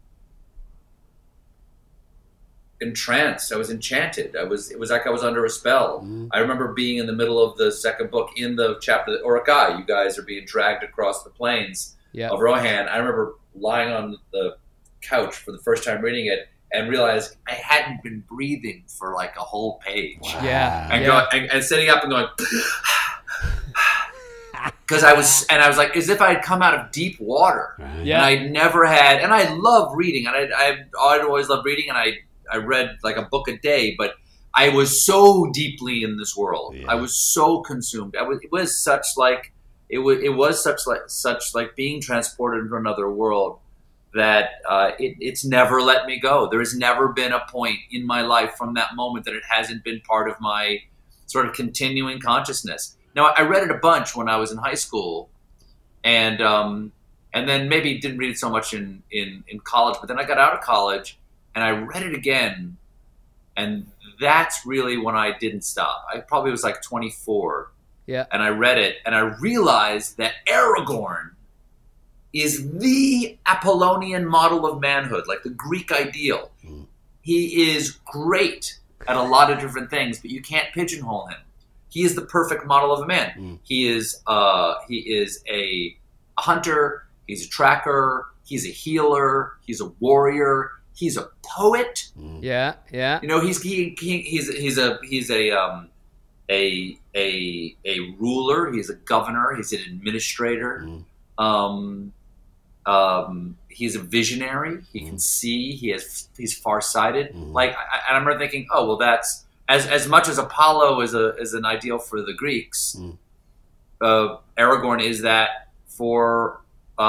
entranced. I was enchanted. It was like I was under a spell. I remember being in the middle of the second book in the chapter that Uruk-hai, you guys are being dragged across the plains of Rohan. I remember lying on the couch for the first time reading it and realized I hadn't been breathing for like a whole page. Wow. Yeah. And sitting up and going, because I was like, as if I had come out of deep water. Right. Yeah. And I'd never had, and I love reading, and I'd always loved reading, and I read like a book a day, but I was so deeply in this world. Yeah. I was so consumed. It was such like being transported into another world that it's never let me go. There has never been a point in my life from that moment that it hasn't been part of my sort of continuing consciousness. Now, I read it a bunch when I was in high school, and then maybe didn't read it so much in college, but then I got out of college and I read it again, and that's really when I didn't stop. I probably was like 24. Yeah. And I read it, and I realized that Aragorn is the Apollonian model of manhood, like the Greek ideal. He is great at a lot of different things, but you can't pigeonhole him. He is the perfect model of a man. He is a hunter. He's a tracker. He's a healer. He's a warrior. He's a poet. Yeah, yeah. You know, he's a ruler. He's a governor. He's an administrator. He's a visionary. He can see. He's farsighted. Like, I remember thinking, oh well, that's as much as Apollo is an ideal for the Greeks. Aragorn is that for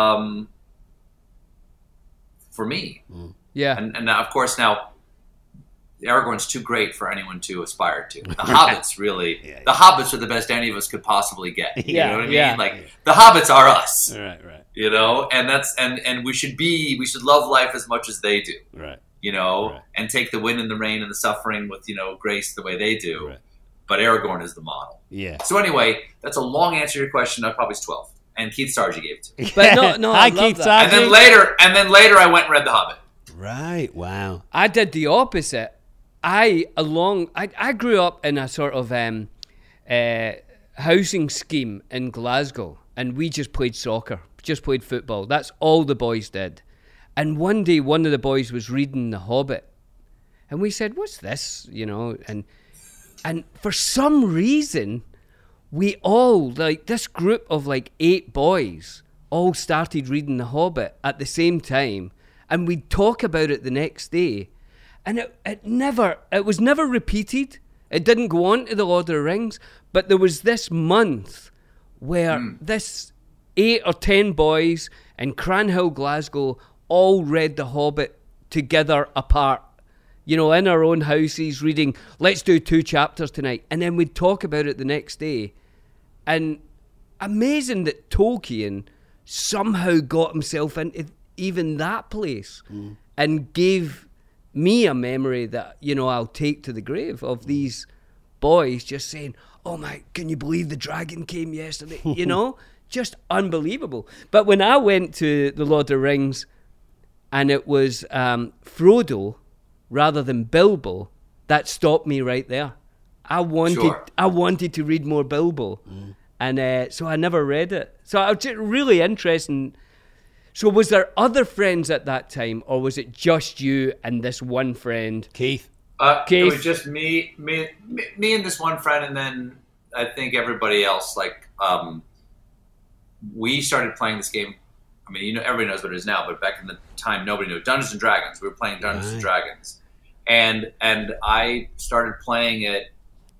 me. Yeah. And of course now Aragorn's too great for anyone to aspire to. The Hobbits really, the Hobbits are the best any of us could possibly get. You know what I mean? Like, the Hobbits are us. Right. You know, and that's and we should love life as much as they do. Right. You know, Right. and take the wind and the rain and the suffering with, grace the way they do. Right. But Aragorn is the model. Yeah. So anyway, that's a long answer to your question. I probably was 12. And Keith Sargi gave it to me. But no, Hi, I love Keith that. Sargi. And then later I went and read The Hobbit. Right. Wow. I did the opposite. I grew up in a sort of housing scheme in Glasgow, and we just played soccer, just played football. That's all the boys did. And one day, one of the boys was reading The Hobbit, and we said, "What's this?" And for some reason, we all, like this group of like 8 boys, all started reading The Hobbit at the same time, and we'd talk about it the next day. And it was never repeated. It didn't go on to The Lord of the Rings, but there was this month where this 8 or 10 boys in Cranhill, Glasgow, all read The Hobbit together apart, in our own houses, reading, let's do 2 chapters tonight. And then we'd talk about it the next day. And amazing that Tolkien somehow got himself into even that place and gave me a memory that, I'll take to the grave of these boys just saying, oh my, can you believe the dragon came yesterday? just unbelievable. But when I went to the Lord of the Rings and it was Frodo rather than Bilbo, that stopped me right there. I wanted to read more Bilbo, and so I never read it. So I was just really interested. So was there other friends at that time, or was it just you and this one friend, Keith? It was just me and this one friend, and then I think everybody else. Like, we started playing this game. I mean, everybody knows what it is now, but back in the time, nobody knew. Dungeons and Dragons. We were playing Dungeons and Dragons, and I started playing it.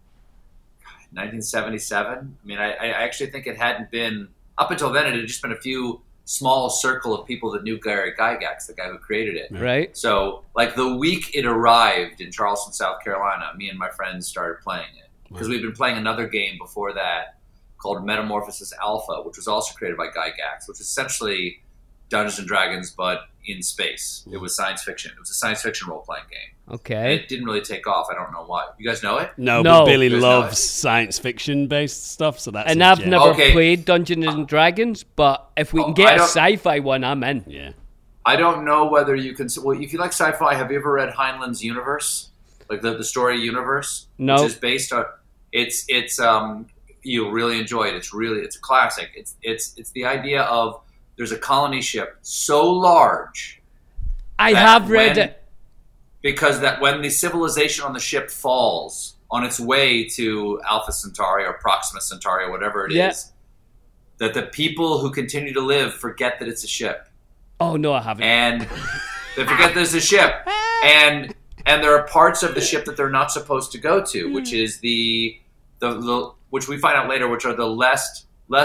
1977. I mean, I actually think it hadn't been up until then. It had just been a few small circle of people that knew Gary Gygax, the guy who created it. right? So, like the week it arrived in Charleston, South Carolina, me and my friends started playing it because we'd been playing another game before that called Metamorphosis Alpha, which was also created by Gygax, which is essentially Dungeons and Dragons but in space. It was science fiction. It was a science fiction role-playing game. And Okay. it didn't really take off. I don't know why. You guys know it? No, No. but Billy There's no loves science fiction based stuff, so that's And his I've jam. never Okay. played Dungeons and Dragons, but if we can I get a don't- sci-fi one, I'm in. Yeah. I don't know whether you can. Well, if you like sci-fi, have you ever read Heinlein's Universe, like the story Universe? No. Which is based on. It's you'll really enjoy it. It's a classic. It's the idea of there's a colony ship so large I that have read when- it. because that when the civilization on the ship falls on its way to Alpha Centauri or Proxima Centauri or whatever it is, Yeah. that the people who continue to live forget that it's a ship. Oh no, I haven't. And they forget there's a ship, and there are parts of the ship that they're not supposed to go to, which is the which we find out later, which are the less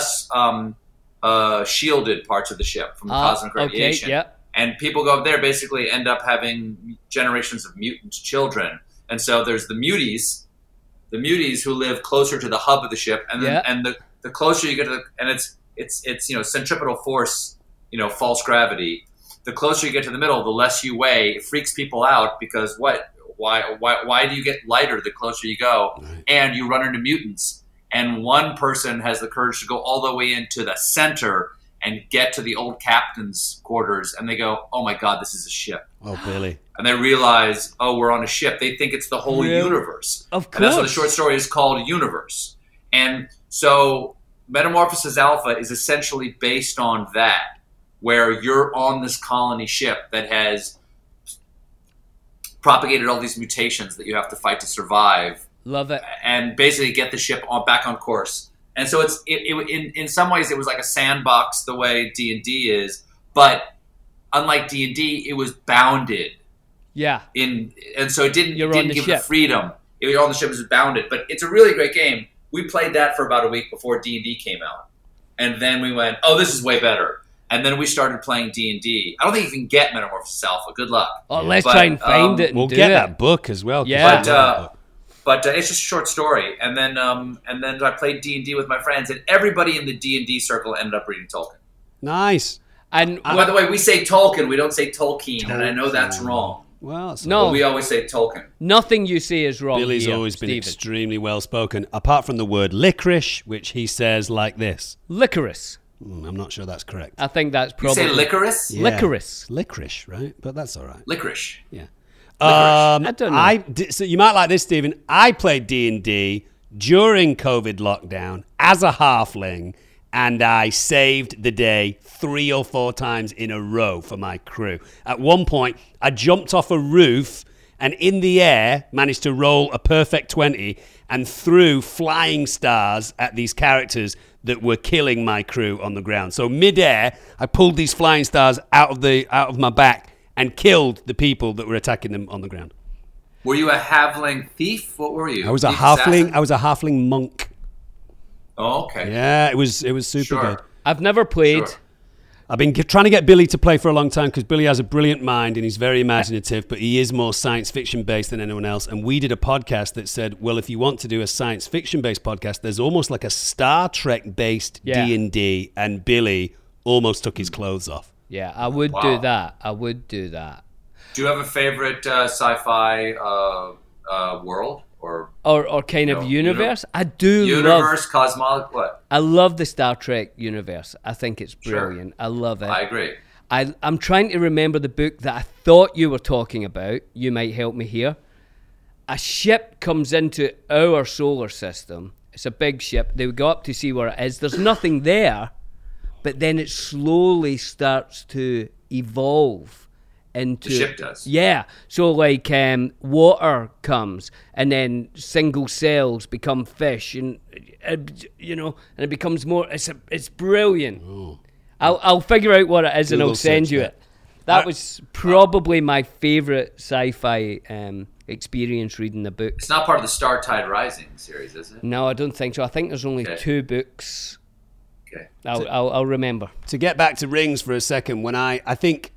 shielded parts of the ship from the cosmic radiation. Okay, yeah. And people go up there, basically end up having generations of mutant children, and so there's the muties who live closer to the hub of the ship, and then, Yeah. and the closer you get to the, and it's centripetal force, false gravity. The closer you get to the middle, the less you weigh. It freaks people out because why do you get lighter the closer you go? Right. And you run into mutants. And one person has the courage to go all the way into the center and get to the old captain's quarters. And they go, oh my God, this is a ship. Oh, Billy. And they realize, oh, we're on a ship. They think it's the whole Really? universe. Of And that's why the course. short story is called Universe. And so Metamorphosis Alpha is essentially based on that, where you're on this colony ship that has propagated all these mutations that you have to fight to survive Love it. and basically get the ship back on course. And so in some ways it was like a sandbox the way D&D is, but unlike D&D, it was bounded. Yeah. And so it didn't You're on the give ship. the freedom. It was on the ship, it was bounded. But it's a really great game. We played that for about a week before D&D came out. And then we went, oh, this is way better. And then we started playing D&D. I don't think you can get Metamorphosis Alpha. Good luck. Oh, let's But, try and find it and We'll do get it. that book as well. 'cause Yeah. I love that book. But it's just a short story. And then I played D&D with my friends, and everybody in the D&D circle ended up reading Tolkien. Nice. And By the way, we say Tolkien, we don't say Tolkien, and I know that's wrong. Well, it's No. But we always say Tolkien. nothing you say is wrong. Billy's here, always been Stephen. extremely well spoken, apart from the word licorice, which he says like this. Licorice. I'm not sure that's correct. I think that's You probably say licorice? Yeah. licorice. Licorice, right? But that's all right. Licorice. Yeah. I don't know. So you might like this, Stephen. I played D&D during COVID lockdown as a halfling, and I saved the day 3 or 4 times in a row for my crew. At one point, I jumped off a roof and in the air managed to roll a perfect 20 and threw flying stars at these characters that were killing my crew on the ground. So mid-air, I pulled these flying stars out of my back and killed the people that were attacking them on the ground. Were you a halfling thief? What were you? I was a Thief halfling. assassin? I was a halfling monk. Oh, okay. Yeah, it was super Sure. good. I've never played. Sure. I've been trying to get Billy to play for a long time because Billy has a brilliant mind and he's very imaginative, but he is more science fiction based than anyone else. And we did a podcast that said, well, if you want to do a science fiction based podcast, there's almost like a Star Trek based Yeah. D&D, and Billy almost took his clothes off. Yeah, I would Wow. do that. I would do that. Do you have a favorite sci-fi world or or kind of universe. I do universe, cosmology, what? I love the Star Trek universe. I think it's brilliant. Sure. I love it. I agree. I'm trying to remember the book that I thought you were talking about. You might help me here. A ship comes into our solar system. It's a big ship. They go up to see where it is. There's nothing there, but then it slowly starts to evolve into... The ship does. Yeah. So like water comes, and then single cells become fish, and and it becomes more... It's brilliant. Ooh. I'll figure out what it is and I'll send you it. That was probably my favourite sci-fi experience reading the book. It's not part of the Star Tide Rising series, is it? No, I don't think so. I think there's only 2 books. Okay. I'll remember. To get back to Rings for a second, when I think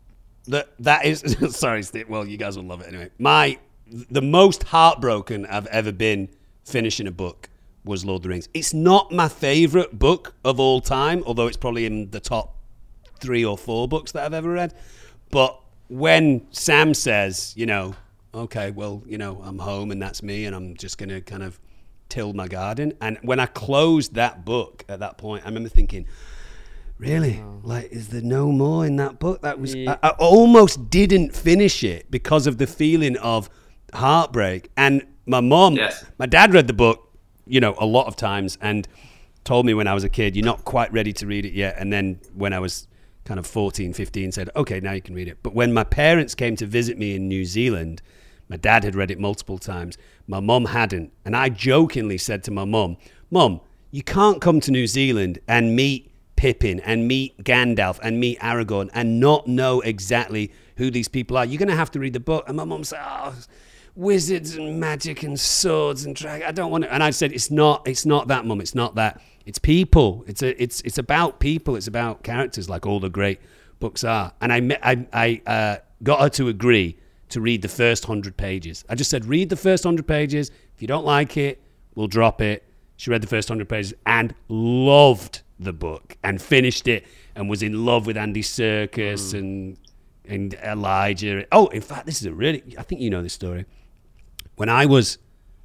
that is... Sorry, Steve. Well, you guys will love it anyway. The most heartbroken I've ever been finishing a book was Lord of the Rings. It's not my favourite book of all time, although it's probably in the top 3 or 4 books that I've ever read. But when Sam says, okay, well, I'm home and that's me and I'm just going to kind of till my garden. And when I closed that book at that point, I remember thinking, really? Like, is there no more in that book? That was I almost didn't finish it because of the feeling of heartbreak. And my dad read the book, a lot of times and told me when I was a kid, you're not quite ready to read it yet. And then when I was kind of 14, 15, said, okay, now you can read it. But when my parents came to visit me in New Zealand, my dad had read it multiple times. My mum hadn't. And I jokingly said to my mum, Mum, you can't come to New Zealand and meet Pippin and meet Gandalf and meet Aragorn and not know exactly who these people are. You're going to have to read the book. And my mum said, wizards and magic and swords and dragons. I don't want to. And I said, it's not that, Mum. It's not that. It's people. It's about people. It's about characters, like all the great books are. And I got her to agree to read the first 100 pages. I just said, read the first 100 pages. If you don't like it, we'll drop it. She read the first 100 pages and loved the book and finished it and was in love with Andy Serkis and Elijah. Oh, in fact, this is I think you know this story. When I was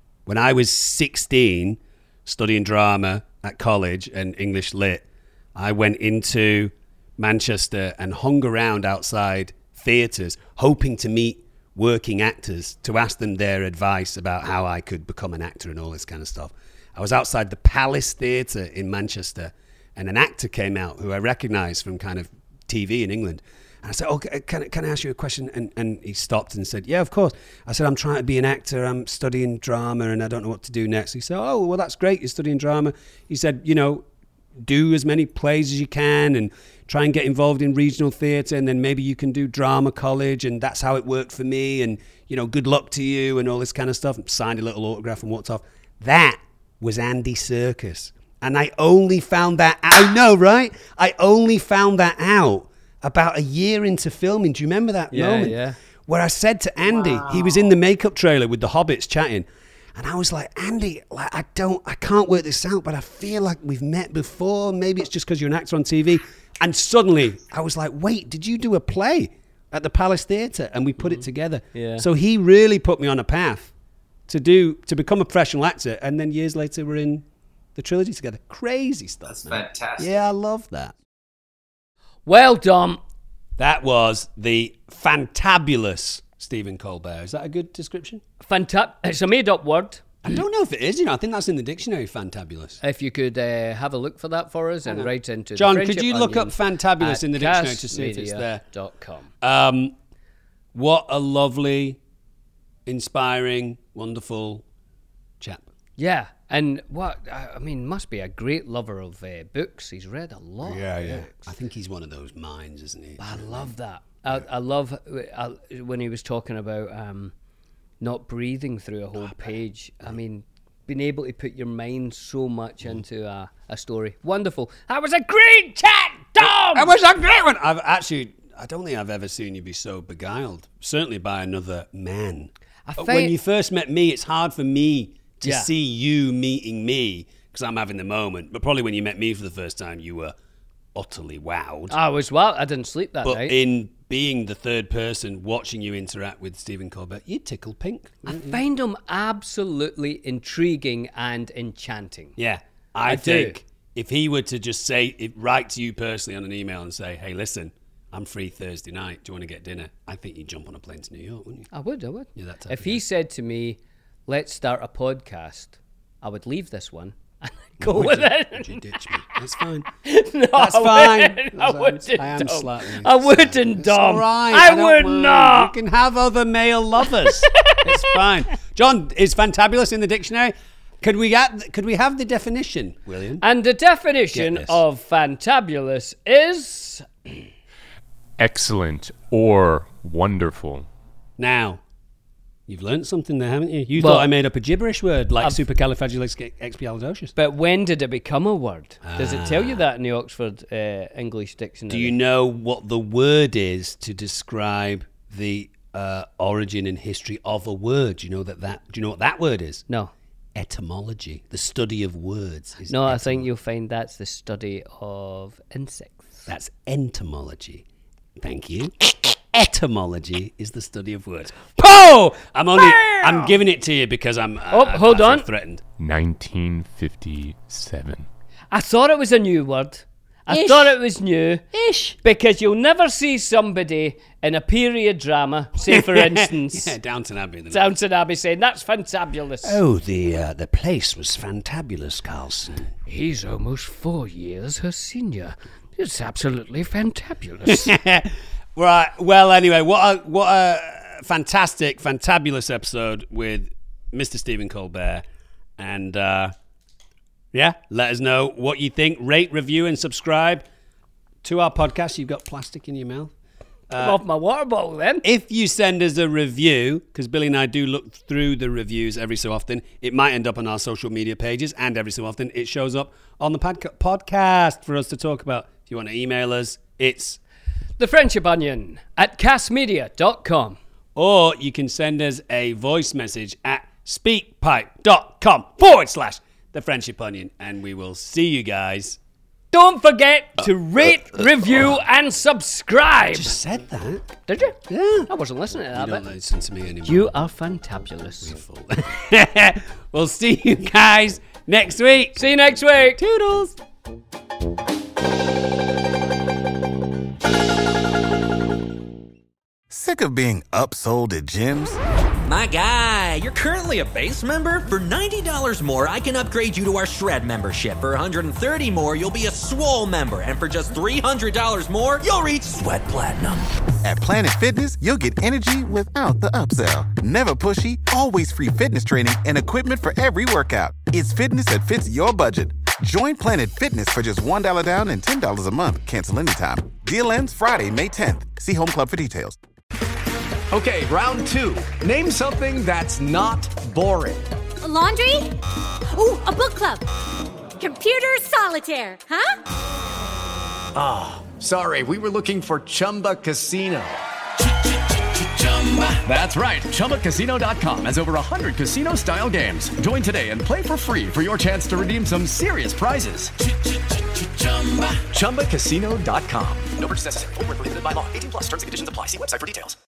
16, studying drama at college and English lit, I went into Manchester and hung around outside theatres hoping to meet working actors to ask them their advice about how I could become an actor and all this kind of stuff. I was outside the Palace Theatre in Manchester and an actor came out who I recognised from kind of TV in England. And I said, can I ask you a question? And he stopped and said, yeah, of course. I said, I'm trying to be an actor. I'm studying drama and I don't know what to do next. He said, oh, well, that's great. You're studying drama. He said, do as many plays as you can and try and get involved in regional theatre and then maybe you can do drama college. And that's how it worked for me. And, good luck to you and all this kind of stuff. And signed a little autograph and walked off. That was Andy Serkis. And I only found that out. I know, right? I only found that out about a year into filming. Do you remember that moment? Yeah. Where I said to Andy, he was in the makeup trailer with the hobbits chatting. And I was like, Andy, I can't work this out, but I feel like we've met before. Maybe it's just because you're an actor on TV. And suddenly I was like, wait, did you do a play at the Palace Theatre? And we put it together. Yeah. So he really put me on a path to become a professional actor. And then years later, we're in the trilogy together. Crazy stuff. That's fantastic. Yeah, I love that. Well done. That was the fantabulous Stephen Colbert. Is that a good description? It's a made-up word. I don't know if it is. I think that's in the dictionary, fantabulous. If you could have a look for that for us and write into John, could you look up fantabulous in the dictionary to see if it's there? What a lovely, inspiring, wonderful chap. Yeah. And must be a great lover of books. He's read a lot. Yeah. I think he's one of those minds, isn't he? I love that. I love when he was talking about not breathing through a whole page. I mean, being able to put your mind so much into a story. Wonderful. That was a great chat, Dom! That was a great one! I don't think I've ever seen you be so beguiled. Certainly by another man. When you first met me, it's hard for me to see you meeting me because I'm having the moment. But probably when you met me for the first time, you were utterly wowed. I was wowed. I didn't sleep that night. But in being the third person watching you interact with Stephen Colbert, you tickle pink. I find him absolutely intriguing and enchanting. Yeah, I think if he were to just write to you personally on an email and say, hey, listen, I'm free Thursday night. Do you want to get dinner? I think you'd jump on a plane to New York, wouldn't you? I would. You're that type If of he guy. said to me, let's start a podcast, I would leave this one and go with it. Would you ditch me? That's fine. No, That's I fine. wouldn't. I wouldn't. I am Dom. slightly. I wouldn't, It's Dom. all right. I don't would mind. not. You can have other male lovers. It's fine. John, is fantabulous in the dictionary? Could we have the definition, William? And the definition Get this. of fantabulous is... Excellent or wonderful. Now, you've learnt something there, haven't you? You Well, thought I made up a gibberish word like supercalifragilisticexpialidocious. But when did it become a word? Does it tell you that in the Oxford English Dictionary? Do you know what the word is to describe the origin and history of a word? Do you know do you know what that word is? No. Etymology, the study of words. Is No, I think you'll find that's the study of insects. That's entomology. Thank you. Etymology is the study of words. Oh! I'm giving it to you because I'm hold I feel on. threatened. 1957. I thought it was a new word. I Ish. thought it was new. Ish. Because you'll never see somebody in a period drama, say for instance, Yeah, Downton Abbey. Downton Abbey saying, that's fantabulous. Oh, the place was fantabulous, Carlson. He's almost 4 years her senior. It's absolutely fantabulous. Right. Well, anyway, what a fantastic, fantabulous episode with Mr. Stephen Colbert. And yeah, let us know what you think. Rate, review, and subscribe to our podcast. You've got plastic in your mouth. Off my water bottle then. If you send us a review, because Billy and I do look through the reviews every so often, it might end up on our social media pages, and every so often it shows up on the podcast for us to talk about. If you want to email us, it's... The Friendship Onion at castmedia.com. Or you can send us a voice message at speakpipe.com/The Friendship Onion, and we will see you guys. Don't forget to rate, review, and subscribe. Just said that. Did you? Yeah. I wasn't listening to You that don't bit. listen to me anymore. You are fantabulous. We'll see you guys next week. See you next week. Toodles. Sick of being upsold at gyms? My guy, you're currently a base member. For $90 more, I can upgrade you to our Shred membership. For $130 more, you'll be a Swole member. And for just $300 more, you'll reach Sweat Platinum. At Planet Fitness, you'll get energy without the upsell. Never pushy, always free fitness training and equipment for every workout. It's fitness that fits your budget. Join Planet Fitness for just $1 down and $10 a month. Cancel anytime. Deal ends Friday, May 10th. See Home Club for details. Okay, round two. Name something that's not boring. A laundry? Ooh, a book club. Computer solitaire, huh? Sorry, we were looking for Chumba Casino. That's right. ChumbaCasino.com has over 100 casino-style games. Join today and play for free for your chance to redeem some serious prizes. ChumbaCasino.com. No purchase necessary. Void where prohibited by law. 18+ terms and conditions apply. See website for details.